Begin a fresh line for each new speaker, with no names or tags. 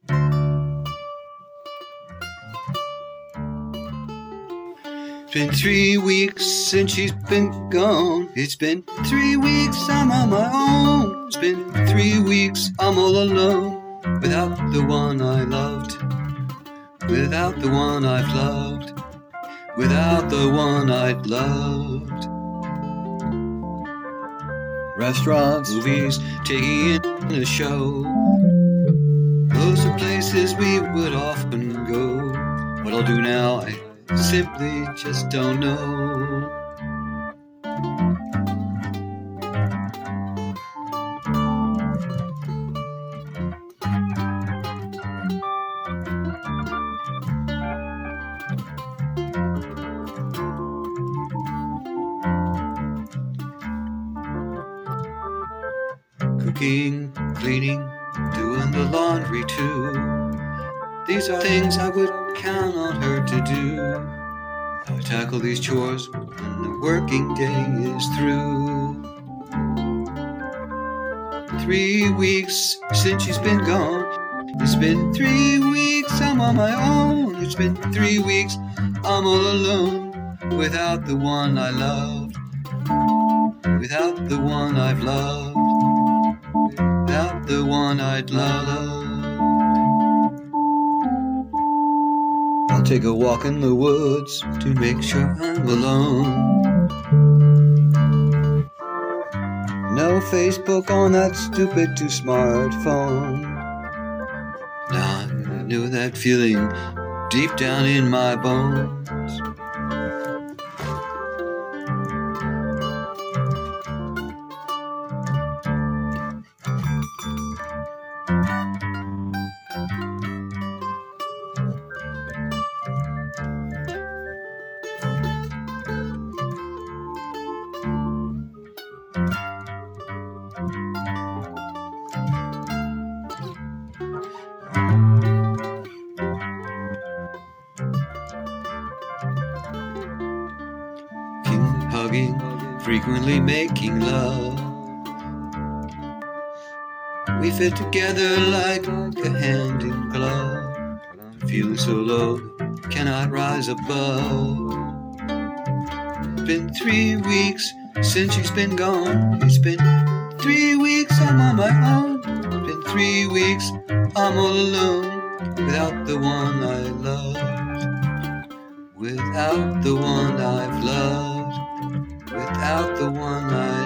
It's been 3 weeks since she's been gone. It's been 3 weeks, I'm on my own. It's been 3 weeks, I'm all alone. Without the one I loved. Without the one I've loved. Without the one I'd loved. Restaurants, movies, taking in a show. Those are places we would often go. What I'll do now, I simply just don't know. Cooking, cleaning, doing the laundry too. These are things I would count on her to do. How I tackle these chores when the working day is through. 3 weeks since she's been gone. It's been 3 weeks, I'm on my own. It's been 3 weeks, I'm all alone. Without the one I loved. Without the one I've loved. Without the one I'd loved. I'll take a walk in the woods to make sure I'm alone. No Facebook on that stupid too smartphone. Now I know that feeling deep down in my bones. Hugging, frequently making love. We fit together like a hand in glove. I'm feeling so low, cannot rise above. It's been 3 weeks since she's been gone. It's been 3 weeks, I'm on my own. It's been 3 weeks, I'm all alone. Without the one I loved. Without the one I've loved. Without the one I